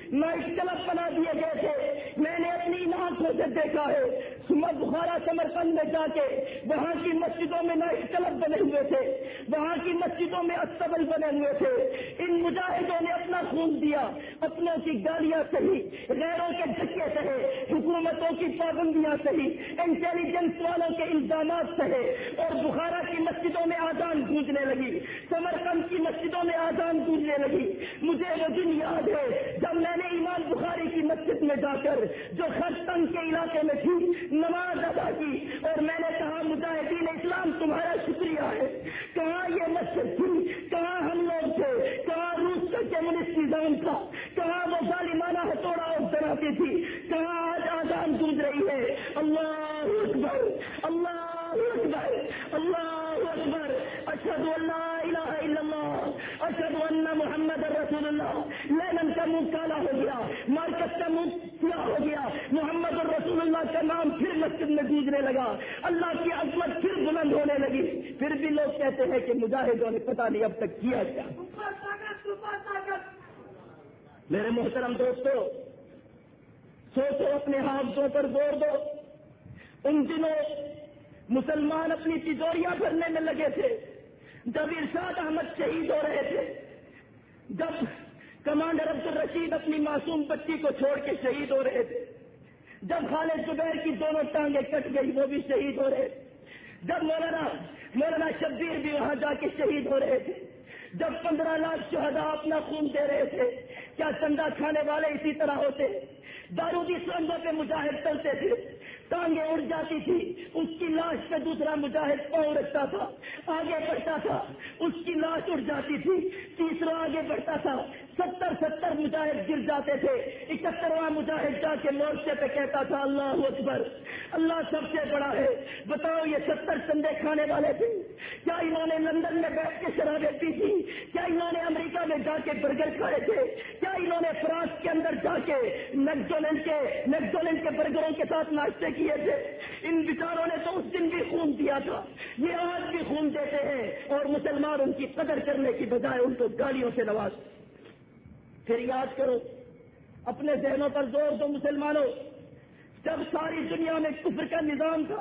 Night club بنا دیے گئے تھے. میں نے اپنی آنکھوں سے دیکھا ہے. بخارا سمرقند میں جا کے وہاں کی مسجدوں میں نائٹ کلب بنے ہوئے تھے, وہاں کی مسجدوں میں استبل بنے ہوئے تھے. ان مجاہدوں نے اپنا خون دیا, اپنوں کی گالیاں سہی, غیروں کے دھکے سہے, حکومتوں کی پابندیاں سہی, انٹیلیجنس والوں کے الزامات سہے, اور بخارا کی مسجدوں میں آذان گونجنے لگی, سمرقند کی مسجدوں میں آذان گونجنے لگی. مجھے وہ دن یاد ہے جب میں نے امام بخاری کی مسجد میں جا کر, جو خرطن کے علاقے میں تھی, نماز ادا کی, اور میں نے کہا مجاہدین اسلام تمہارا شکریہ ہے. کہاں یہ مسجد تھی, کہاں ہم لوگ تھے, کہاں روس کا کمیونسٹ نظام تھا, کہاں وہ ظالمانہ ہتھوڑا اور ڈراتی تھی, کہاں آج آذان گونج رہی ہے. اللہ اکبر, اللہ اکبر, اللہ اکبر, اشہد ان لا الہ الا اللہ, اشہد ان محمد رسول اللہ. لینن کا منہ کالا ہو گیا, مارکس کا منہ سیاہ ہو گیا, محمد رسول اللہ کا نام پھر مسجد میں گونجنے لگا, اللہ کی عظمت پھر بلند ہونے لگی. پھر بھی لوگ کہتے ہیں کہ مجاہدوں نے پتہ نہیں اب تک کیا کیا. میرے محترم دوستو, سوچو, اپنے حافظوں پر زور دو. ان دنوں مسلمان اپنی تجوریاں بھرنے میں لگے تھے جب ارشاد احمد شہید ہو رہے تھے, جب کمانڈر عبدالرشید اپنی معصوم بچی کو چھوڑ کے شہید ہو رہے تھے, جب خالد زبیر کی دونوں ٹانگیں کٹ گئی وہ بھی شہید ہو رہے تھے, جب مولانا شبیر بھی وہاں جا کے شہید ہو رہے تھے, جب 15 لاکھ شہداء اپنا خون دے رہے تھے. کیا چندہ کھانے والے اسی طرح ہوتے؟ بارودی سرنگوں پہ مجاہد چلتے تھے, ٹانگیں اڑ جاتی تھی, اس کی لاش پہ دوسرا مجاہد پاؤں رکھتا تھا, آگے بڑھتا تھا, اس کی لاش اڑ جاتی تھی, تیسرا آگے بڑھتا تھا, 70 مجاہد گر جاتے تھے, 71واں مجاہد جا کے مورچے پہ کہتا تھا اللہ اکبر, اللہ سب سے بڑا ہے. بتاؤ یہ 70 چندے کھانے والے تھے, کیا انہوں نے لندن میں بیٹھ کے شرابیں پی تھی؟ کیا انہوں نے امریکہ میں جا کے برگر کھائے تھے؟ کیا انہوں نے فرانس کے اندر جا کے میکڈونلڈ کے برگروں کے ساتھ ناشتے کیے تھے؟ ان بیچاروں نے تو اس دن بھی خون دیا تھا, یہ آج بھی خون دیتے ہیں, اور مسلمان ان کی قدر کرنے کی بجائے ان کو گالیوں سے نواز. پھر یاد کرو, اپنے ذہنوں پر زور دو مسلمانوں, جب ساری دنیا میں کفر کا نظام تھا,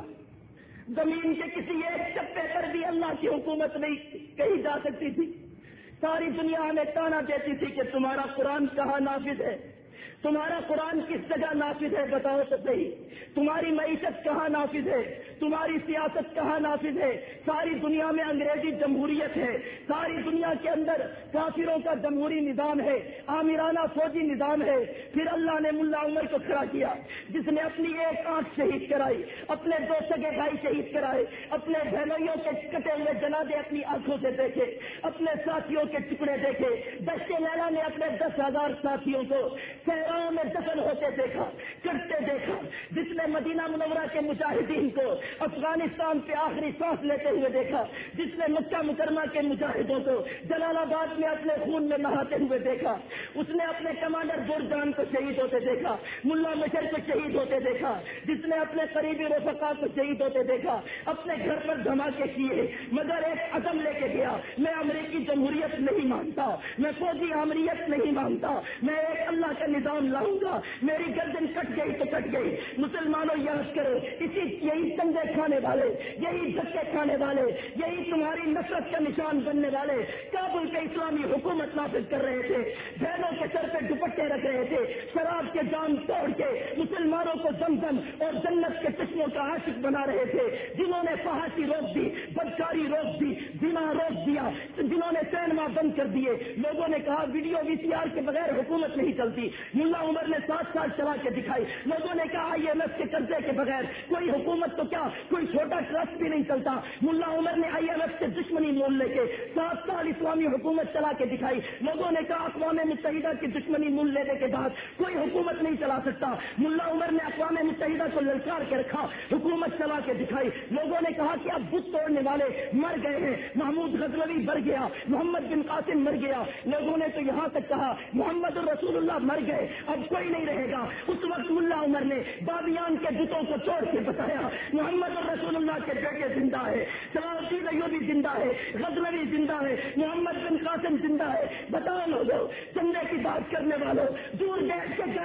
زمین کے کسی ایک چپے پر بھی اللہ کی حکومت نہیں کہی جا سکتی تھی. ساری دنیا ہمیں تانا دیتی تھی کہ تمہارا قرآن کہاں نافذ ہے, تمہارا قرآن کس جگہ نافذ ہے, بتاؤ تو صحیح. تمہاری معیشت کہاں نافذ ہے, تمہاری سیاست کہاں نافذ ہے. ساری دنیا میں انگریزی جمہوریت ہے, ساری دنیا کے اندر کافروں کا جمہوری نظام ہے, آمرانہ فوجی نظام ہے. پھر اللہ نے ملا عمر کو کھڑا کیا, جس نے اپنی ایک آنکھ شہید کرائی, اپنے 2 سگے بھائی شہید کرائے, اپنے بہنوئیوں کے کٹے ہوئے جنازے اپنی آنکھوں سے دیکھے, اپنے ساتھیوں کے ٹکڑے دیکھے. دشت لیلا نے اپنے 10,000 ساتھیوں کو صحراؤں میں دفن ہوتے دیکھا, کرتے دیکھا. جس نے مدینہ منورہ کے مجاہدین کو افغانستان پہ آخری سانس لیتے ہوئے دیکھا, جس نے مکہ مکرمہ کے مجاہدوں کو جلال آباد میں اپنے خون میں نہاتے ہوئے دیکھا, اس نے اپنے کمانڈر برجان کو شہید ہوتے دیکھا, ملا مشر کو شہید ہوتے دیکھا, جس نے اپنے قریبی رفقا کو شہید ہوتے دیکھا, اپنے گھر پر دھماکے کیے, مگر ایک عزم لے کے گیا, میں امریکی جمہوریت نہیں مانتا, میں فوجی آمریت نہیں مانتا, میں ایک اللہ کا نظام لاؤں گا. میری گردن کٹ گئی تو کٹ گئی. مسلمانوں یاد کرو, یہی چندے کھانے والے, یہی دھکے کھانے والے, یہی تمہاری نفرت کا نشان بننے والے کابل کے اسلامی حکومت نافذ کر رہے تھے, بہنوں کے سر پہ دوپٹے رکھ رہے تھے, شراب کے جام توڑ کے مسلمانوں کو زمزم اور جنت کے چشموں کا عاشق بنا رہے تھے, جنہوں نے فحاشی روک دی, بدکاری روک دی, زنا روک دیا, جنہوں نے سینما بند کر دیے. لوگوں نے کہا ویڈیو VCR کے بغیر حکومت نہیں چلتی, ملا عمر نے 7 سال چلا کے دکھائی. لوگوں نے کہا IMF کے قرضے کے بغیر کوئی حکومت تو کیا کوئی چھوٹا ٹرسٹ بھی نہیں چلتا. ملا عمر نے IMF سے دشمنی مول لے کے 7 سال اسلامی حکومت چلا کے دکھائی. لوگوں نے کہا اقوام متحدہ کی دشمنی مول لینے کے بعد کوئی حکومت نہیں چلا سکتا. ملا عمر نے اقوام متحدہ کو للکار کے رکھا, حکومت چلا کے دکھائی. لوگوں نے کہا کہ اب بت توڑنے والے مر گئے ہیں, محمود غزنوی مر گیا, محمد بن قاسم مر گیا. لوگوں نے تو یہاں تک کہا محمد رسول اللہ مر گئے, اب کوئی نہیں رہے گا. اس وقت ملا عمر نے بابیان کے بتوں کو توڑ کے بتایا محمد رسول اللہ کے بیٹے زندہ ہے, صلاح الدین ایوبی زندہ ہے, غزنوی زندہ ہے, محمد بن قاسم زندہ ہے. بتاؤ لوگوں, چندے کی بات کرنے والوں, دور گئے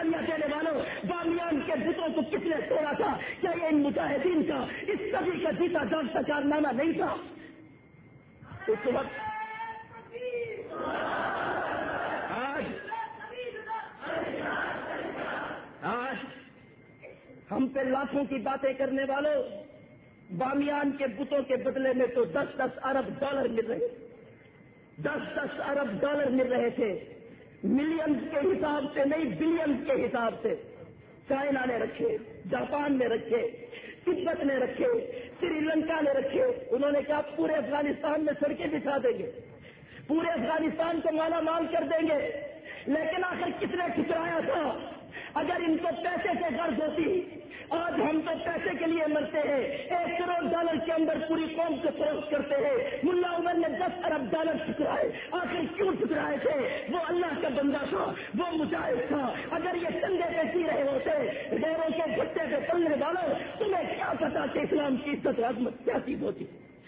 گالیاں دینے والوں، بامیان کے بتوں کو کس نے توڑا تھا؟ کیا یہ ان مجاہدین کا اس صدی کا جیتا جاگتا کارنامہ نہیں تھا؟ اس وقت آج ہم پہ لاکھوں کی باتیں کرنے والوں، بامیان کے بتوں کے بدلے میں تو 10-10 ارب ڈالر مل رہے، 10-10 ارب ڈالر مل رہے تھے، ملینز کے حساب سے نہیں، بلینز کے حساب سے۔ چائنا نے رکھے، جاپان نے رکھے، تبت نے رکھے، سری لنکا نے رکھے۔ انہوں نے کہا پورے افغانستان میں سڑکیں بچھا دیں گے، پورے افغانستان کو مالا مال کر دیں گے۔ لیکن آخر کس نے ٹھکرایا تھا؟ اگر ان کو پیسے سے غرض ہوتی، آج ہم تو پیسے کے لیے مرتے ہیں، $1 کروڑ کے اندر پوری قوم کو فروخت کرتے ہیں۔ ملا عمر نے 10 ارب ڈالر ٹھکرائے، آخر کیوں ٹھکرائے تھے؟ وہ اللہ کا بندہ تھا، وہ مجاہد تھا۔ اگر یہ چندے پہ سی رہے ہوتے، غیروں کے گھٹے پہ چلنے والوں، تمہیں کیا پتا کہ اسلام کی عزت و عظمت کیا چیز ہوتی؟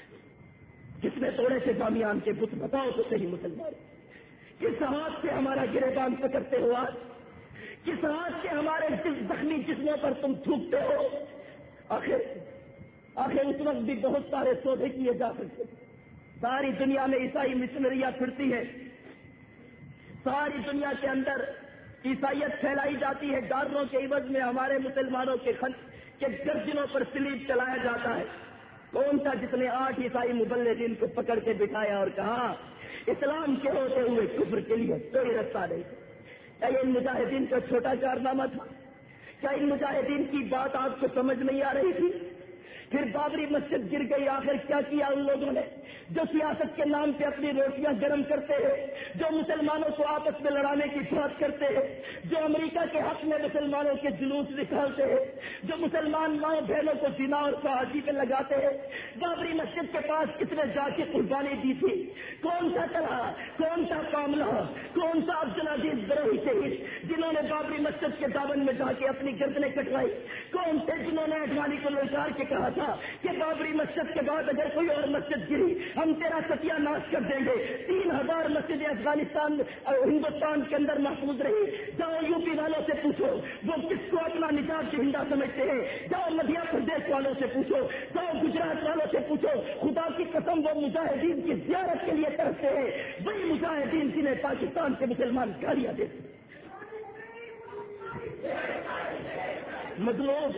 کس نے توڑے تھے بامیان کے بت؟ بتاؤ تو صحیح مسلمان، کس ہاتھ سے ہمارا گریبان پکڑتے ہو؟ آج کس ہاتھ سے ہمارے زخمی جسموں پر تم تھوکتے ہو؟ آخر اس وقت بھی بہت سارے سودے کیے جا سکتے۔ ساری دنیا میں عیسائی مشنریاں پھرتی ہیں، ساری دنیا کے اندر عیسائیت پھیلائی جاتی ہے، ڈالروں کے عوض میں ہمارے مسلمانوں کے گردنوں پر سلیب چلایا جاتا ہے۔ کون تھا جس نے 8 عیسائی مبلغین کو پکڑ کے بٹھایا اور کہا اسلام کے ہوتے ہوئے کفر کے لیے کوئی رستہ نہیں؟ کیا یہ ان مجاہدین کا چھوٹا کارنامہ تھا؟ کیا ان مجاہدین کی بات آپ کو سمجھ نہیں آ رہی تھی؟ پھر بابری مسجد گر گئی، آخر کیا کیا ان لوگوں نے جو سیاست کے نام پہ اپنی روٹیاں گرم کرتے ہیں، جو مسلمانوں کو آپس میں لڑانے کی بات کرتے ہیں، جو امریکہ کے حق میں مسلمانوں کے جلوس نکالتے ہیں، جو مسلمان ماؤں بہنوں کو زنا اور فحاشی پہ لگاتے ہیں؟ بابری مسجد کے پاس کس نے جا کے قربانی دی تھی؟ کون سا طلحہ، کون سا کاملہ، کون سا عبدالعزیز بروہی شہید جنہوں نے بابری مسجد کے دامن میں جا کے اپنی گردنیں کٹوائی؟ کون تھے جنہوں نے اڈوانی کو للکار کے کہا تھا کہ بابری مسجد کے بعد اگر کوئی اور مسجد گری ہم تیرا ستیہ ناش کر دیں گے؟ 3000 مسجدیں افغانستان اور ہندوستان کے اندر محفوظ رہی۔ جاؤ یو پی والوں سے پوچھو وہ کس کو اپنا نجات شہندہ سمجھتے ہیں، جاؤ مدھیہ پردیش والوں سے پوچھو، جاؤ گجرات والوں سے پوچھو، خدا کی قسم وہ مجاہدین کی زیارت کے لیے ترستے ہیں، وہی مجاہدین جنہیں پاکستان کے مسلمان گالیاں دیتے۔ مطلوب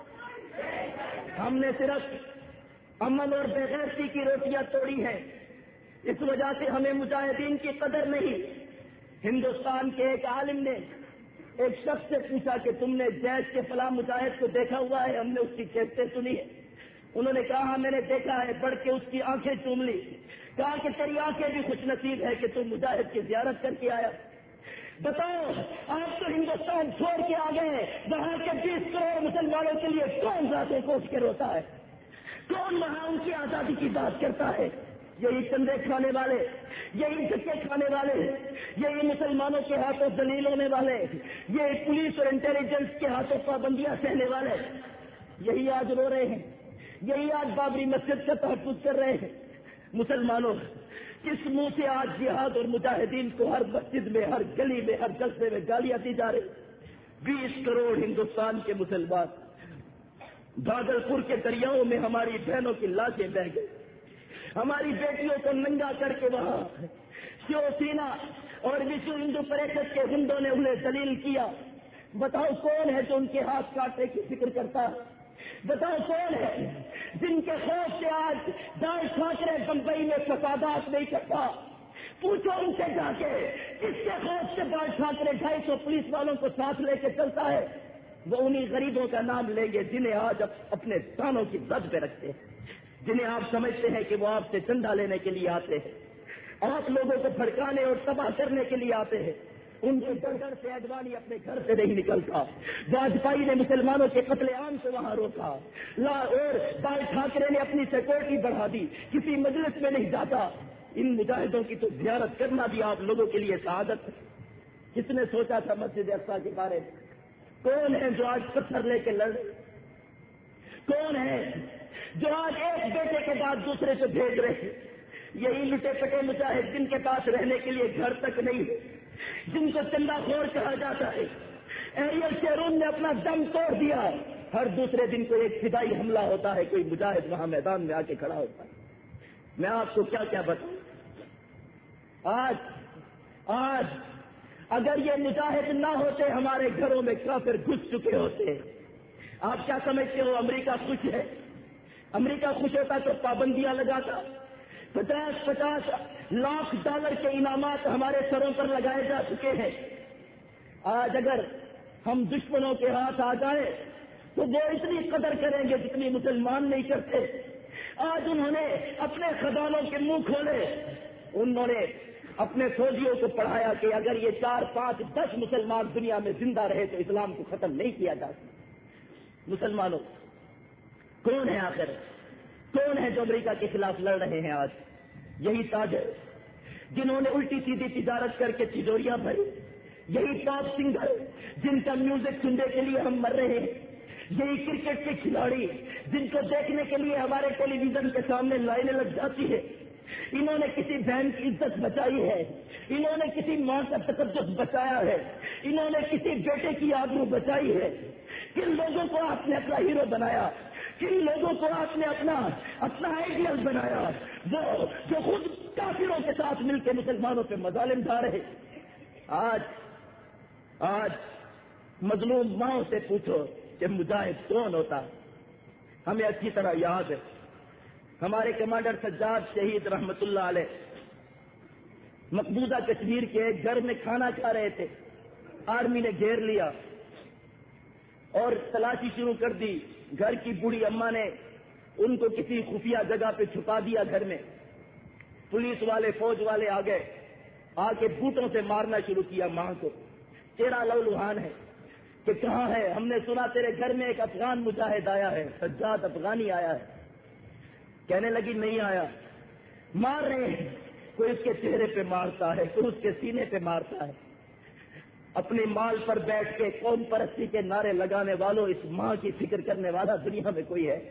ہم نے صرف امن اور بے غیرتی کی روٹیاں توڑی ہیں، اس وجہ سے ہمیں مجاہدین کی قدر نہیں۔ ہندوستان کے ایک عالم نے ایک شخص سے پوچھا کہ تم نے جیش کے فلاں مجاہد کو دیکھا ہوا ہے؟ ہم نے اس کی کیسٹیں سنی ہے۔ انہوں نے کہا ہاں میں نے دیکھا ہے، بڑھ کے اس کی آنکھیں چوم لی، کہا کہ تیری آنکھیں بھی خوش نصیب ہے کہ تم مجاہد کی زیارت کر کے آیا۔ بتاؤ آپ تو ہندوستان چھوڑ کے آ گئے، وہاں کے 20 کروڑ مسلمانوں کے لیے کون ذاتیں کوس کے روتا ہے؟ کون وہاں ان کی آزادی کی بات کرتا ہے؟ یہی چندے کھانے والے، یہی دھکے کھانے والے، یہی مسلمانوں کے ہاتھوں ذلیل ہونے والے، یہی پولیس اور انٹیلیجنس کے ہاتھوں پابندیاں سہنے والے، یہی آج رو رہے ہیں، یہی آج بابری مسجد کا تحفظ کر رہے ہیں۔ مسلمانوں کس منہ سے آج جہاد اور مجاہدین کو ہر مسجد میں، ہر گلی میں، ہر جلسے میں گالیاں دی جا رہی؟ 20 کروڑ ہندوستان کے مسلمان، بھاگلپور کے دریاؤں میں ہماری بہنوں کی لاشیں بہہ گئی، ہماری بیٹیوں کو ننگا کر کے وہاں شیو سینا اور وشو ہندو پریشد کے گنڈوں نے انہیں ذلیل کیا۔ بتاؤ کون ہے جو ان کے ہاتھ کاٹنے کی فکر کرتا؟ بتاؤ کون ہے جن کے خوف سے آج دال ٹھاکرے بمبئی میں فسادات نہیں کرتا؟ پوچھو ان سے جا کے، کس کے خوف سے دال ٹھاکرے 250 پولیس والوں کو ساتھ لے کے چلتا ہے؟ وہ انہی غریبوں کا نام لیں گے جنہیں آج اپنے تانوں کی زد پہ رکھتے ہیں، جنہیں آپ سمجھتے ہیں کہ وہ آپ سے چندہ لینے کے لیے آتے ہیں، آپ لوگوں کو بھڑکانے اور تباہ کرنے کے لیے آتے ہیں۔ ان کے گھر سے اڈوانی اپنے گھر سے نہیں نکلتا، واجپئی نے مسلمانوں کے قتل عام کو وہاں روکا، اور بال ٹھاکرے نے اپنی سیکورٹی بڑھا دی، کسی مجلس میں نہیں جاتا۔ ان مجاہدوں کی تو زیارت کرنا بھی آپ لوگوں کے لیے سعادت ہے۔ کس نے سوچا تھا مسجد اقصی کے بارے میں؟ کون ہے جو آج پتھر لے کے لڑ رہے؟ کون ہے جو آج ایک بیٹے کے بعد دوسرے سے بھیج رہے ہیں؟ یہی لٹے پٹے مجاہد جن کے پاس رہنے کے لیے گھر تک نہیں ہے، جن کو چندہ خور کہا جاتا ہے، ایریل شیرون نے اپنا دم توڑ دیا. ہر دوسرے دن کوئی ایک فدائی حملہ ہوتا ہے, کوئی مجاہد وہاں میدان میں آ کے کھڑا ہوتا ہے. میں آپ کو کیا کیا بتاؤں. آج اگر یہ مجاہد نہ ہوتے ہمارے گھروں میں کافر گھس چکے ہوتے. آپ کیا سمجھتے ہو امریکہ خوش ہے؟ امریکہ خوش ہوتا تو پابندیاں لگاتا. 50 لاکھ ڈالر کے انعامات ہمارے سروں پر لگائے جا چکے ہیں. آج اگر ہم دشمنوں کے ہاتھ آ جائیں تو وہ اتنی قدر کریں گے جتنی مسلمان نہیں کرتے. آج انہوں نے اپنے خزانوں کے منہ کھولے. انہوں نے اپنے فوجیوں کو پڑھایا کہ اگر یہ 4 5 10 مسلمان دنیا میں زندہ رہے تو اسلام کو ختم نہیں کیا جا سکتا. مسلمانوں کون ہے آخر؟ کون ہے جو امریکہ کے خلاف لڑ رہے ہیں آج؟ یہی تاجر جنہوں نے الٹی سیدھی تجارت کر کے تجوریاں بھری. یہی ٹاپ سنگر جن کا میوزک سننے کے لیے ہم مر رہے ہیں. یہی کرکٹ کے کھلاڑی جن کو دیکھنے کے لیے ہمارے ٹیلی ویژن کے سامنے لائنیں لگ جاتی ہے. انہوں نے کسی بہن کی عزت بچائی ہے. انہوں نے کسی ماں کا تقدس بچایا ہے. انہوں نے کسی بیٹے کی آبرو بچائی ہے. کن لوگوں کو آپ نے اپنا ہیرو بنایا؟ کن لوگوں کو آپ نے اپنا آئیڈیل بنایا؟ وہ جو خود کافروں کے ساتھ مل کے مسلمانوں پہ مظالم ڈھا رہے. آج مظلوم ماؤں سے پوچھو کہ مجاہد کون ہوتا. ہمیں اچھی طرح یاد ہے ہمارے کمانڈر سجاد شہید رحمت اللہ علیہ مقبوضہ کشمیر کے ایک گھر میں کھانا کھا رہے تھے. آرمی نے گھیر لیا اور تلاشی شروع کر دی. گھر کی بوڑھی اماں نے ان کو کسی خفیہ جگہ پہ چھپا دیا. گھر میں پولیس والے فوج والے آ گئے, آ کے بوٹوں سے مارنا شروع کیا ماں کو. تیرا لہولہان ہے کہ کہاں ہے؟ ہم نے سنا تیرے گھر میں ایک افغان مجاہد آیا ہے, سجاد افغانی آیا ہے. کہنے لگی نہیں آیا. مار رہے ہیں, کوئی اس کے چہرے پہ مارتا ہے, کوئی اس کے سینے پہ مارتا ہے. اپنے مال پر بیٹھ کے قوم پرستی کے نعرے لگانے والوں, اس ماں کی فکر کرنے والا دنیا میں کوئی ہے؟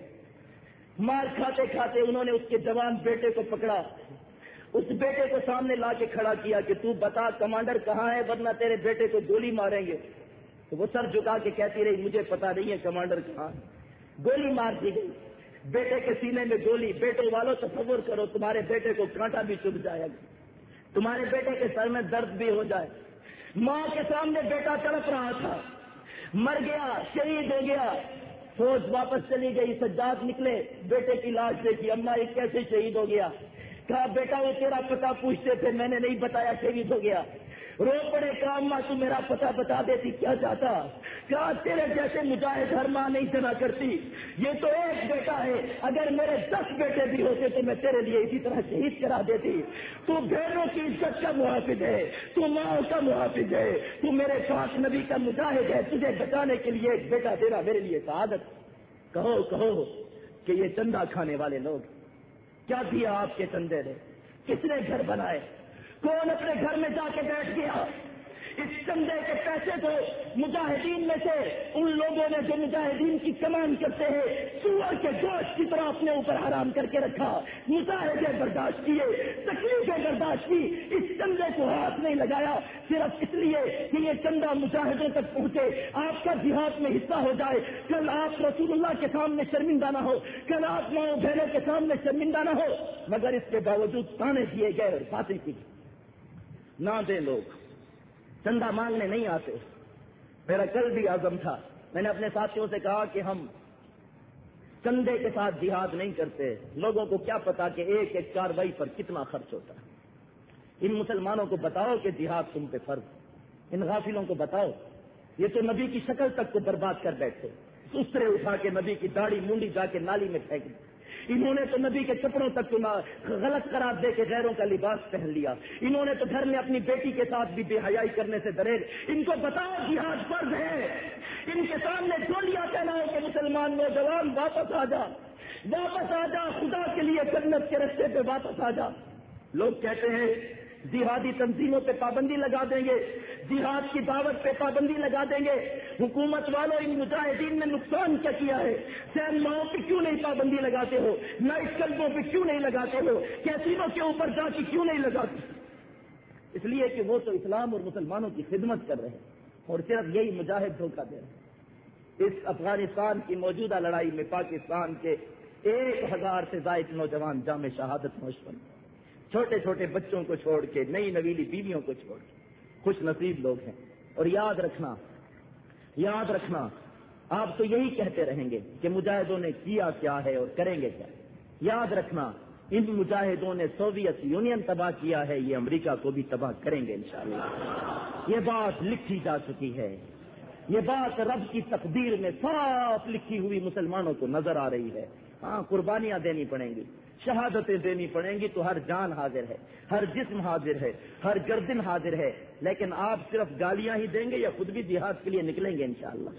مار کھاتے کھاتے انہوں نے اس کے جوان بیٹے کو پکڑا. اس بیٹے کو سامنے لا کے کھڑا کیا کہ تو بتا کمانڈر کہاں ہے ورنہ تیرے بیٹے کو گولی ماریں گے. تو وہ سر جھکا کے کہتی رہی مجھے پتا نہیں ہے کمانڈر کہاں ہے. گولی مار دی گئی. بیٹے کے سینے میں گولی. بیٹے والوں تصور کرو تمہارے بیٹے کو کانٹا بھی چبھ جائے گا, تمہارے بیٹے کے سر میں درد بھی ہو جائے. ماں کے سامنے بیٹا تڑپ رہا تھا, مر گیا, شہید ہو گیا. فوج واپس چلی گئی. سجاد نکلے, بیٹے کی لاش دیکھی. اماں یہ کیسے شہید ہو گیا؟ کہا بیٹا وہ تیرا پتہ پوچھتے تھے, میں نے نہیں بتایا, شہید ہو گیا. رو پڑے. کہا اماں تو میرا پتہ بتا دیتی کیا چاہتا. کہا تیرے جیسے مجاہد ہر ماں نہیں جنا کرتی. یہ تو ایک بیٹا ہے, اگر میرے 10 بیٹے بھی ہوتے تو میں تیرے لیے اسی طرح شہید کرا دیتی. تو بہنوں کی عزت کا محافظ ہے, تو ماں کا محافظ ہے, تو میرے پاس نبی کا مجاہد ہے. تجھے بچانے کے لیے ایک بیٹا تیرا میرے لیے سعادت. کہو کہ یہ چندہ کھانے والے لوگ کیا دیا آپ کے چندے نے؟ کس نے گھر بنائے؟ کون اپنے گھر میں جا کے بیٹھ گیا؟ اس چندے کے پیسے کو مجاہدین میں سے ان لوگوں نے جو مجاہدین کی کمان کرتے ہیں سور کے گوشت کی طرح اپنے اوپر حرام کر کے رکھا. مجاہدے برداشت کیے, تکلیفیں برداشت کی, اس چندے کو ہاتھ نہیں لگایا صرف اس لیے کہ یہ چندہ مجاہدوں تک پہنچے, آپ کا جہاد میں حصہ ہو جائے. کل آپ رسول اللہ کے سامنے شرمندہ نہ ہو, کل آپ ماؤں بہنوں کے سامنے شرمندہ نہ ہو. مگر اس کے باوجود تانے دیے گئے اور باتیں کی. نہ دیں لوگ, چندہ مانگنے نہیں آتے. میرا کل بھی عزم تھا, میں نے اپنے ساتھیوں سے کہا کہ ہم چندے کے ساتھ جہاد نہیں کرتے. لوگوں کو کیا پتا کہ ایک ایک کاروائی پر کتنا خرچ ہوتا ہے. ان مسلمانوں کو بتاؤ کہ جہاد تم پہ فرض. ان غافلوں کو بتاؤ. یہ تو نبی کی شکل تک کو برباد کر بیٹھے, سسرے اٹھا کے نبی کی داڑھی مونڈی جا کے نالی میں پھینک دی. انہوں نے تو نبی کے کپڑوں تک کو غلط قرار دے کے غیروں کا لباس پہن لیا. انہوں نے تو گھر میں اپنی بیٹی کے ساتھ بھی بے حیائی کرنے سے ڈرے. ان کو بتاؤ جہاد فرض ہے. ان کے سامنے ڈولیاں کہلاؤ کہ مسلمان نوجوان واپس آ جا, واپس آ جا, خدا کے لیے جنت کے رستے پہ واپس آ جا. لوگ کہتے ہیں جہادی تنظیموں پہ پابندی لگا دیں گے, جہاد کی دعوت پہ پابندی لگا دیں گے. حکومت والوں ان مجاہدین نے نقصان کیا کیا ہے؟ سینماؤں پہ کیوں نہیں پابندی لگاتے ہو؟ نائٹ کلبوں پہ کیوں نہیں لگاتے ہو؟ کیسینوں کے اوپر جا کے کیوں نہیں لگاتے؟ اس لیے کہ وہ تو اسلام اور مسلمانوں کی خدمت کر رہے ہیں. اور صرف یہی مجاہد دھوکہ دے رہے ہیں۔ اس افغانستان کی موجودہ لڑائی میں پاکستان کے 1000 سے زائد نوجوان جام شہادت نوش بنے، چھوٹے چھوٹے بچوں کو چھوڑ کے، نئی نویلی بیویوں کو چھوڑ کے، خوش نصیب لوگ ہیں۔ اور یاد رکھنا آپ تو یہی کہتے رہیں گے کہ مجاہدوں نے کیا کیا ہے اور کریں گے کیا۔ یاد رکھنا ان مجاہدوں نے سوویت یونین تباہ کیا ہے، یہ امریکہ کو بھی تباہ کریں گے انشاءاللہ۔ یہ بات لکھی جا چکی ہے، یہ بات رب کی تقدیر میں صاف لکھی ہوئی مسلمانوں کو نظر آ رہی ہے۔ ہاں، قربانیاں دینی پڑیں گی، شہادتیں دینی پڑیں گی، تو ہر جان حاضر ہے، ہر جسم حاضر ہے، ہر گردن حاضر ہے، لیکن آپ صرف گالیاں ہی دیں گے یا خود بھی جہاد کے لیے نکلیں گے انشاءاللہ؟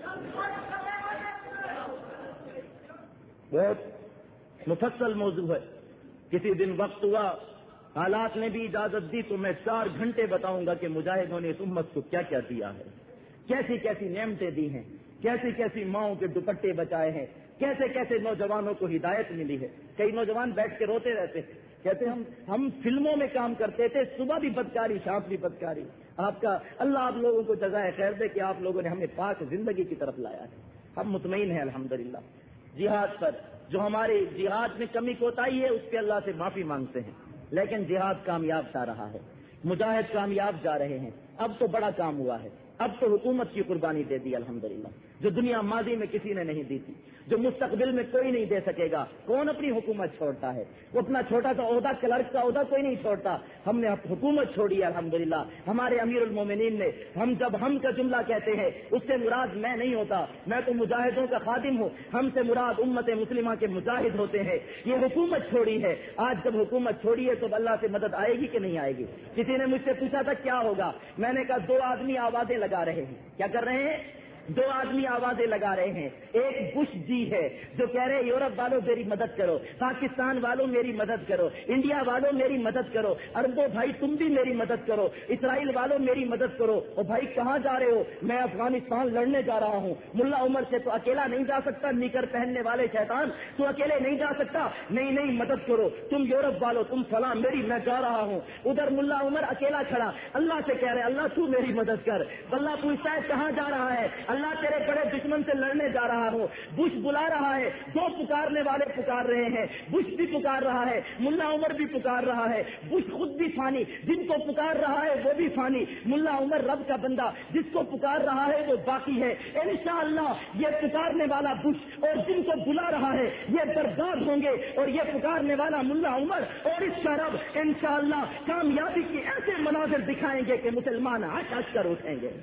بہت مفصل موضوع ہے، کسی دن وقت ہوا، حالات نے بھی اجازت دی تو میں 4 گھنٹے بتاؤں گا کہ مجاہدوں نے اس امت کو کیا کیا دیا ہے، کیسی کیسی نعمتیں دی ہیں، کیسی کیسی ماؤں کے دوپٹے بچائے ہیں، کیسے کیسے نوجوانوں کو ہدایت ملی ہے۔ کئی نوجوان بیٹھ کے روتے رہتے ہیں، کہتے ہم فلموں میں کام کرتے تھے، صبح بھی بدکاری، شام بھی بدکاری۔ آپ کا اللہ آپ لوگوں کو جزائے خیر دے کہ آپ لوگوں نے ہمیں پاک زندگی کی طرف لایا ہے، ہم مطمئن ہیں الحمدللہ۔ جہاد پر جو ہمارے جہاد میں کمی کوتاہی ہے اس پہ اللہ سے معافی مانگتے ہیں، لیکن جہاد کامیاب جا رہا ہے، مجاہد کامیاب جا رہے ہیں۔ اب تو بڑا کام ہوا ہے، اب تو حکومت کی قربانی دے دی الحمدللہ، جو دنیا ماضی میں کسی نے نہیں دی تھی، جو مستقبل میں کوئی نہیں دے سکے گا۔ کون اپنی حکومت چھوڑتا ہے؟ وہ اپنا چھوٹا سا عہدہ، کلرک کا عہدہ کوئی نہیں چھوڑتا۔ ہم نے حکومت چھوڑی ہے الحمدللہ۔ ہمارے امیر المومنین نے جب ہم کا جملہ کہتے ہیں اس سے مراد میں نہیں ہوتا، میں تو مجاہدوں کا خادم ہوں، ہم سے مراد امت مسلمہ کے مجاہد ہوتے ہیں۔ یہ حکومت چھوڑی ہے، آج جب حکومت چھوڑی ہے تو اللہ سے مدد آئے گی کہ نہیں آئے گی؟ کسی نے مجھ سے پوچھا تھا کیا ہوگا، میں نے کہا 2 آدمی آوازیں لگا رہے ہیں۔ کیا کر رہے ہیں؟ 2 آدمی آوازیں لگا رہے ہیں۔ ایک بش جی ہے جو کہہ رہے یورپ والوں میری مدد کرو، پاکستان والوں میری مدد کرو، انڈیا والوں میری مدد کرو، عربوں بھائی تم بھی میری مدد کرو، اسرائیل والوں میری مدد کرو۔ اور بھائی کہاں جا رہے ہو؟ میں افغانستان لڑنے جا رہا ہوں۔ ملا عمر سے تو اکیلا نہیں جا سکتا، نیکر پہننے والے شیطان تو اکیلے نہیں جا سکتا۔ نہیں مدد کرو، تم یورپ والوں تم فلاں میری، میں جا رہا ہوں۔ ادھر ملا عمر اکیلا کھڑا اللہ سے کہہ رہے اللہ تو میری مدد کر۔ اللہ پوچھتا ہے کہاں جا رہا ہے؟ اللہ تیرے بڑے دشمن سے لڑنے جا رہا ہوں۔ بش بلا رہا ہے، 2 پکارنے والے پکار رہے ہیں، بش بھی پکار رہا ہے، ملا عمر بھی پکار رہا ہے، بش خود بھی فانی، جن کو پکار رہا ہے وہ بھی فانی، ملا عمر رب کا بندہ جس کو پکار رہا ہے وہ باقی ہے۔ انشاءاللہ یہ پکارنے والا بش اور جن کو بلا رہا ہے یہ برباد ہوں گے، اور یہ پکارنے والا ملا عمر اور اس کا رب انشاءاللہ کامیابی کے ایسے مناظر دکھائیں گے کہ مسلمان ہنس ہنس کر اٹھیں گے۔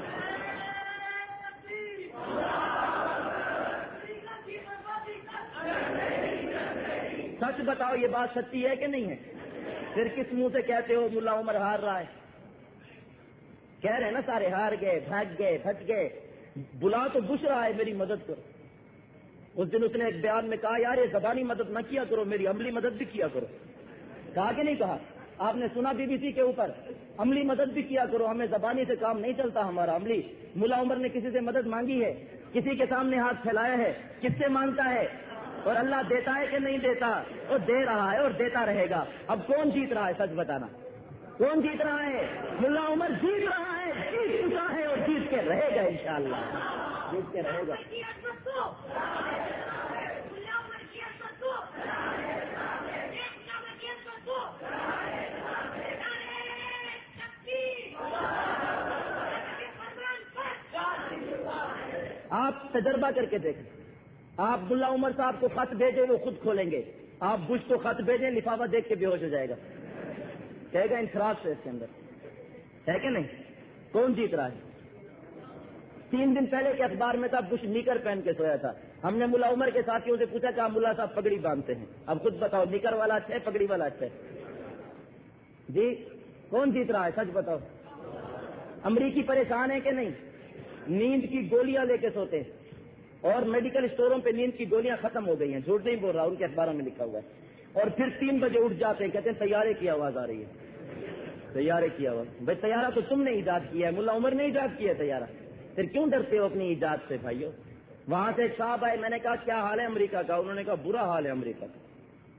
سچ بتاؤ یہ بات سچی ہے کہ نہیں ہے؟ پھر کس منہ سے کہتے ہو ملا عمر ہار رہا ہے؟ کہہ رہے ہیں نا سارے ہار گئے، بھاگ گئے، پھٹ گئے، بلا تو بش رہا ہے میری مدد کرو۔ اس دن اس نے ایک بیان میں کہا یار یہ زبانی مدد نہ کیا کرو، میری عملی مدد بھی کیا کرو۔ کہا کہ نہیں کہا؟ آپ نے سنا بی بی سی کے اوپر، عملی مدد بھی کیا کرو، ہمیں زبانی سے کام نہیں چلتا ہمارا عملی۔ ملا عمر نے کسی سے مدد مانگی ہے؟ کسی کے سامنے ہاتھ پھیلایا ہے؟ کس سے مانگتا ہے؟ اور اللہ دیتا ہے کہ نہیں دیتا؟ اور دے رہا ہے اور دیتا رہے گا۔ اب کون جیت رہا ہے سچ بتانا؟ کون جیت رہا ہے؟ ملا عمر جیت رہا ہے، جیت چکا ہے اور جیت کے رہے گا انشاءاللہ، جیت کے رہے گا۔ آپ تجربہ کر کے دیکھیں، آپ ملا عمر صاحب کو خط بھیجیں وہ خود کھولیں گے، آپ بش کو خط بھیجیں لفافہ دیکھ کے بے ہوش ہو جائے گا، کہے گا انفراد سے اس کے اندر ہے کہ نہیں؟ کون جیت رہا ہے؟ 3 دن پہلے کے اخبار میں تھا بش نیکر پہن کے سویا تھا۔ ہم نے ملا عمر کے ساتھیوں سے پوچھا کہ آپ ملا صاحب پگڑی باندھتے ہیں، اب خود بتاؤ نیکر والا اچھا ہے پگڑی والا اچھا ہے؟ جی کون جیت رہا ہے سچ بتاؤ؟ امریکی پریشان ہے کہ نہیں؟ نیند کی گولیاں لے کے سوتے ہیں اور میڈیکل اسٹوروں پہ نیند کی گولیاں ختم ہو گئی ہیں، جھوٹ نہیں بول رہا، ان کے اخباروں میں لکھا ہوا ہے۔ اور پھر 3 بجے اٹھ جاتے ہیں، کہتے ہیں طیارے کی آواز آ رہی ہے، طیارے کی آواز۔ بھائی طیارہ تو تم نے ایجاد کیا ہے، ملا عمر نے ایجاد کیا ہے طیارہ، پھر کیوں ڈرتے ہو اپنی ایجاد سے بھائیو؟ وہاں سے ایک صاحب آئے، میں نے کہا کیا حال ہے امریکہ کا؟ انہوں نے کہا برا حال ہے امریکہ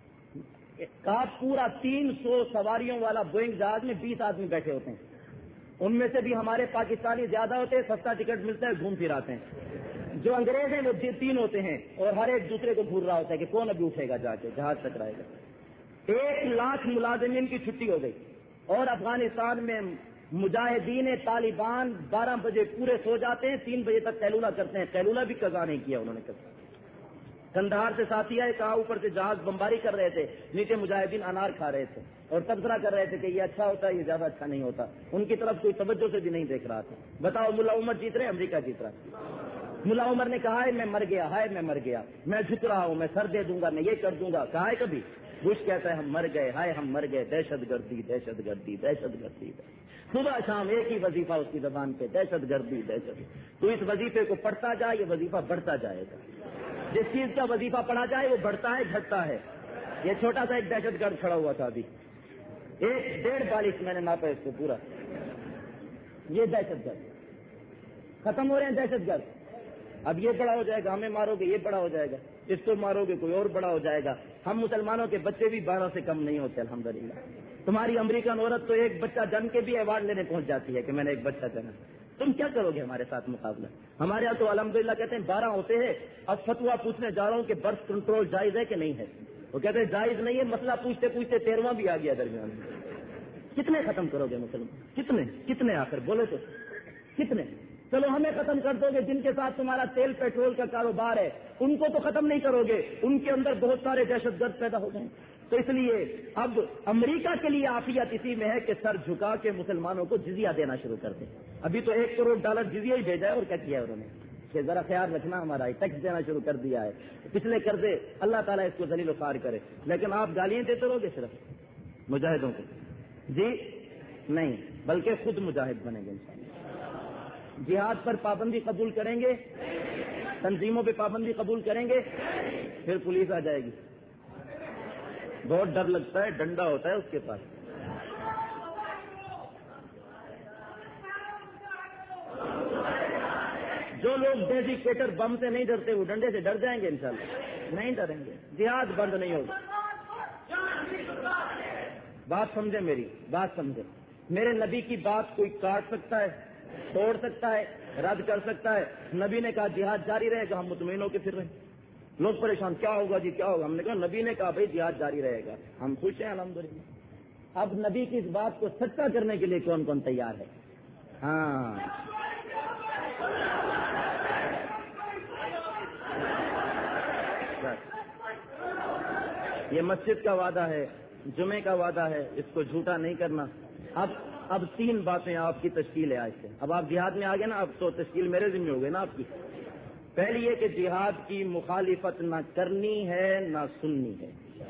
کا۔ پورا 300 سواریوں والا بوئنگ جہاز میں 20 آدمی بیٹھے ہوتے ہیں، ان میں سے بھی ہمارے پاکستانی زیادہ ہوتے ہیں، سستا ٹکٹ ملتا ہے، گھوم پھر آتے ہیں۔ جو انگریز ہیں وہ 3 ہوتے ہیں اور ہر ایک دوسرے کو گھور رہا ہوتا ہے کہ کون ابھی اٹھے گا جا کے جہاز ٹکرائے گا۔ 1 لاکھ ملازمین کی چھٹی ہو گئی اور افغانستان میں مجاہدین طالبان 12 بجے پورے سو جاتے ہیں، 3 بجے تک قیلولہ کرتے ہیں۔ قیلولہ بھی قضا نہیں کیا انہوں نے کبھی۔ کندہار سے ساتھی آئے، کہا اوپر سے جہاز بمباری کر رہے تھے، نیچے مجاہدین انار کھا رہے تھے اور تبصرہ کر رہے تھے کہ یہ اچھا ہوتا ہے، یہ زیادہ اچھا نہیں ہوتا۔ ان کی طرف کوئی توجہ سے بھی نہیں دیکھ رہا تھا۔ بتاؤ ملا عمر جیت رہے، امریکہ جیت رہا۔ ملا عمر نے کہا ہے میں مر گیا، ہائے میں مر گیا، میں جھک رہا ہوں، میں سر دے دوں گا، میں یہ کر دوں گا، کہا ہے کبھی؟ بش کہتا ہے ہم مر گئے، ہائے ہم مر گئے، دہشت گردی دہشت گردی دہشت گردی۔ صبح شام ایک ہی وظیفہ اس کی زبان پہ، دہشت گردی دہشت۔ تو اس وظیفے کو پڑھتا جا، یہ وظیفہ بڑھتا جائے گا۔ جس چیز کا وظیفہ پڑھا جائے وہ بڑھتا ہے، گھٹتا ہے۔ یہ چھوٹا سا ایک دہشت گرد کھڑا ہوا تھا ابھی، 1.5 میں نے ناپا اس کو پورا۔ یہ دہشت گرد ختم ہو رہے ہیں، دہشت گرد۔ اب یہ بڑا ہو جائے گا، ہمیں مارو گے یہ بڑا ہو جائے گا، اس کو مارو گے کوئی اور بڑا ہو جائے گا۔ ہم مسلمانوں کے بچے بھی 12 سے کم نہیں ہوتے الحمدللہ۔ تمہاری امریکن عورت تو ایک بچہ جن کے بھی ایوارڈ لینے پہنچ جاتی ہے کہ میں نے ایک بچہ جنا۔ تم کیا کرو گے ہمارے ساتھ مقابلہ؟ ہمارے یہاں تو الحمدللہ کہتے ہیں 12 ہوتے ہیں۔ اب فتوا پوچھنے جا رہا ہوں کہ برتھ کنٹرول جائز ہے کہ نہیں ہے، وہ کہتے ہیں جائز نہیں ہے، مسئلہ پوچھتے پوچھتے 13واں بھی آ گیا درمیان میں۔ کتنے ختم کرو گے مسلمان؟ کتنے آخر بولو تو کتنے؟ چلو ہمیں ختم کر دو گے، جن کے ساتھ تمہارا تیل پیٹرول کا کاروبار ہے ان کو تو ختم نہیں کرو گے، ان کے اندر بہت سارے دہشت گرد پیدا ہو گئے۔ تو اس لیے اب امریکہ کے لیے عافیت اسی میں ہے کہ سر جھکا کے مسلمانوں کو جزیہ دینا شروع کر دیں۔ ابھی تو $1 کروڑ جزیہ ہی بھیجا ہے، اور کیا کیا ہے انہوں نے کہ ذرا خیال رکھنا ہمارا، ٹیکس دینا شروع کر دیا ہے۔ پچھلے قرضے اللہ تعالیٰ اس کو ذلیل و خوار کرے، لیکن آپ گالیاں دیتے رہو گے صرف مجاہدوں کو؟ جی نہیں، بلکہ خود مجاہد بنیں گے انشاءاللہ۔ جہاد پر پابندی قبول کریں گے، تنظیموں پہ پابندی قبول کریں گے، پھر پولیس آ جائے گی۔ بہت ڈر لگتا ہے، ڈنڈا ہوتا ہے اس کے پاس۔ جو لوگ ڈیڈیکیٹر بم سے نہیں ڈرتے وہ ڈنڈے سے ڈر جائیں گے انشاءاللہ؟ نہیں ڈریں گے، جہاد بند نہیں ہوگا۔ بات سمجھے، میری بات سمجھے۔ میرے نبی کی بات کوئی کاٹ سکتا ہے، توڑ سکتا ہے، رد کر سکتا ہے؟ نبی نے کہا جہاد جاری رہے گا، ہم مطمئن ہو کے پھر رہے۔ لوگ پریشان کیا ہوگا جی کیا ہوگا؟ ہم نے کہا نبی نے کہا بھائی جہاد جاری رہے گا، ہم خوش ہیں الحمدللہ۔ اب نبی کی اس بات کو سچا کرنے کے لیے کون کون تیار ہے؟ ہاں یہ مسجد کا وعدہ ہے، جمعے کا وعدہ ہے، اس کو جھوٹا نہیں کرنا۔ اب 3 باتیں آپ کی تشکیل ہے آج سے۔ اب آپ جہاد میں آگے نا، اب تو تشکیل میرے ذمہ ہو گئی نا آپ کی۔ پہلی یہ کہ جہاد کی مخالفت نہ کرنی ہے نہ سننی ہے،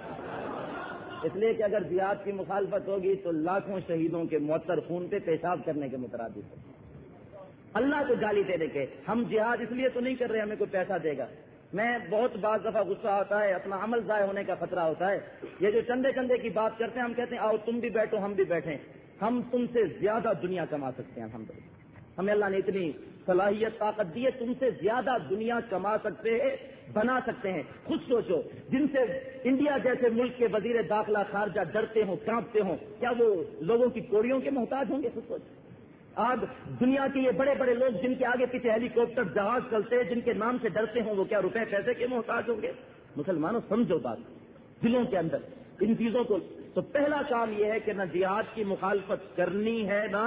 اس لیے کہ اگر جہاد کی مخالفت ہوگی تو لاکھوں شہیدوں کے معطر خون پہ پیشاب کرنے کے مترادف ہے، اللہ کو گالی دینے کے۔ ہم جہاد اس لیے تو نہیں کر رہے ہمیں کوئی پیسہ دے گا۔ میں بہت بعض دفعہ غصہ آتا ہے، اپنا عمل ضائع ہونے کا خطرہ ہوتا ہے۔ یہ جو چندے کی بات کرتے ہیں، ہم کہتے ہیں آؤ تم بھی بیٹھو ہم بھی بیٹھیں، ہم تم سے زیادہ دنیا کما سکتے ہیں الحمدللہ۔ ہمیں اللہ نے اتنی صلاحیت طاقت دی ہے، تم سے زیادہ دنیا کما سکتے ہیں، بنا سکتے ہیں۔ خود سوچو، جن سے انڈیا جیسے ملک کے وزیر داخلہ خارجہ ڈرتے ہوں کانپتے ہوں، کیا وہ لوگوں کی کوڑیوں کے محتاج ہوں گے؟ خود سوچو۔ آج دنیا کے یہ بڑے بڑے لوگ جن کے آگے پیچھے ہیلی کاپٹر جہاز چلتے ہیں، جن کے نام سے ڈرتے ہوں، وہ کیا روپے پیسے کے محتاج ہوں گے؟ مسلمانوں سمجھو بات دلوں کے اندر ان چیزوں کو۔ تو پہلا کام یہ ہے کہ نہ جہاد کی مخالفت کرنی ہے نہ،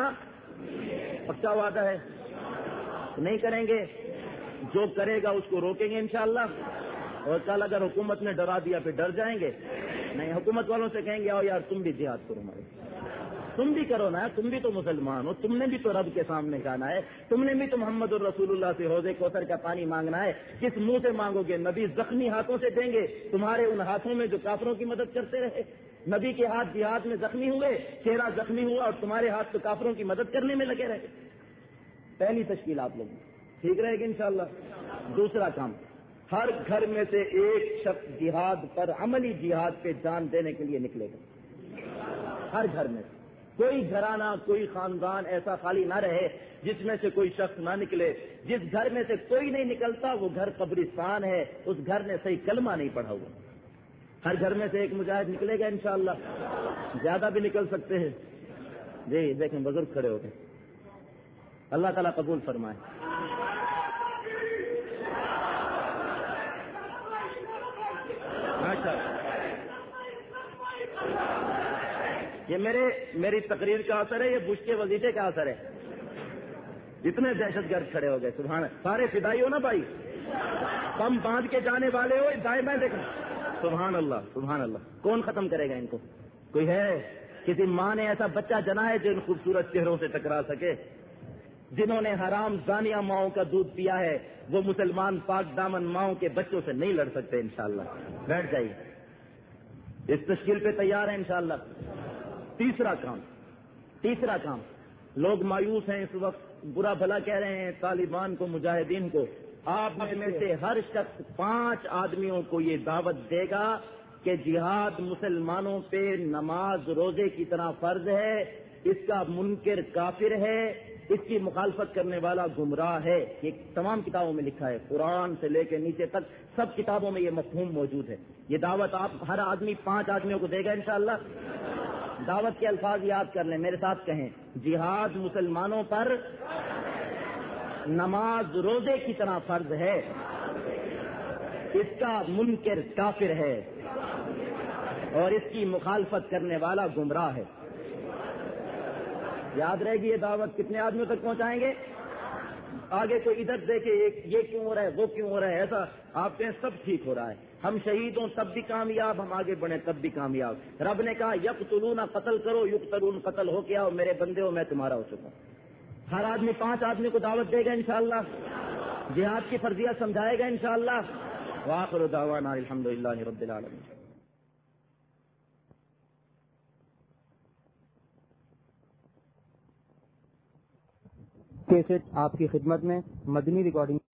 پکا وعدہ ہے نہیں کریں گے، جو کرے گا اس کو روکیں گے انشاءاللہ۔ اور کل اگر حکومت نے ڈرا دیا پھر ڈر جائیں گے؟ نہیں، حکومت والوں سے کہیں گے آؤ یار تم بھی جہاد کرو، ہمارے تم بھی کرو نا، تم بھی تو مسلمان ہو، تم نے بھی تو رب کے سامنے جانا ہے، تم نے بھی تو محمد الرسول اللہ سے حوض کوثر کا پانی مانگنا ہے۔ کس منہ سے مانگو گے؟ نبی زخمی ہاتھوں سے دیں گے، تمہارے ان ہاتھوں میں جو کافروں کی مدد کرتے رہے۔ نبی کے ہاتھ جہاد میں زخمی ہوئے، چہرہ زخمی ہوا، اور تمہارے ہاتھ تو کافروں کی مدد کرنے میں لگے رہے۔ پہلی تشکیل آپ لوگوں ٹھیک رہے گی انشاءاللہ۔ دوسرا کام، ہر گھر میں سے ایک شخص جہاد پر، عملی جہاد پہ جان دینے کے لیے نکلے گا۔ ہر گھر میں کوئی گھرانہ، کوئی خاندان ایسا خالی نہ رہے جس میں سے کوئی شخص نہ نکلے۔ جس گھر میں سے کوئی نہیں نکلتا وہ گھر قبرستان ہے، اس گھر نے صحیح کلمہ نہیں پڑھا ہوا۔ ہر گھر میں سے ایک مجاہد نکلے گا انشاءاللہ، زیادہ بھی نکل سکتے ہیں۔ جی دیکھیں بزرگ کھڑے ہو گئے، اللہ تعالیٰ قبول فرمائے. یہ میری تقریر کا اثر ہے، یہ بش کے وظیفے کا اثر ہے. اتنے دہشت گرد کھڑے ہو گئے، سبحان اللہ. سارے فدائی ہو نا بھائی، بم باندھ کے جانے والے ہو، دائیں بائیں دیکھنا. سبحان اللہ سبحان اللہ. کون ختم کرے گا ان کو؟ کوئی ہے؟ کسی ماں نے ایسا بچہ جنا ہے جو ان خوبصورت چہروں سے ٹکرا سکے؟ جنہوں نے حرام زانیہ ماؤں کا دودھ پیا ہے وہ مسلمان پاک دامن ماؤں کے بچوں سے نہیں لڑ سکتے انشاءاللہ. بیٹھ جائیے، اس تشکیل پہ تیار ہیں انشاءاللہ. تیسرا کام، لوگ مایوس ہیں اس وقت، برا بھلا کہہ رہے ہیں طالبان کو، مجاہدین کو. آپ میں سے ہر شخص 5 آدمیوں کو یہ دعوت دے گا کہ جہاد مسلمانوں پہ نماز روزے کی طرح فرض ہے، اس کا منکر کافر ہے، اس کی مخالفت کرنے والا گمراہ ہے. یہ تمام کتابوں میں لکھا ہے، قرآن سے لے کے نیچے تک سب کتابوں میں یہ مفہوم موجود ہے. یہ دعوت آپ ہر آدمی 5 آدمیوں کو دے گا انشاءاللہ. دعوت کے الفاظ یاد کر لیں، میرے ساتھ کہیں: جہاد مسلمانوں پر نماز روزے کی طرح فرض ہے، اس کا منکر کافر ہے اور اس کی مخالفت کرنے والا گمراہ ہے. یاد رہے گی یہ دعوت. کتنے آدمیوں تک پہنچائیں گے؟ آگے کوئی ادھر دیکھے یہ کیوں ہو رہا ہے، وہ کیوں ہو رہا ہے، ایسا آپ کہیں سب ٹھیک ہو رہا ہے. ہم شہید ہوں تب بھی کامیاب، ہم آگے بڑھیں تب بھی کامیاب. رب نے کہا یقتلون قتل کرو، یقتلون قتل ہو کے آؤ، میرے بندے ہو، میں تمہارا ہو چکا ہوں. ہر آدمی 5 آدمی کو دعوت دے گا انشاءاللہ، جہاد کی فرضیت سمجھائے گا انشاءاللہ. وآخر دعوانا الحمدللہ رب العالمین. کیسٹ آپ کی خدمت میں، مدنی ریکارڈنگ.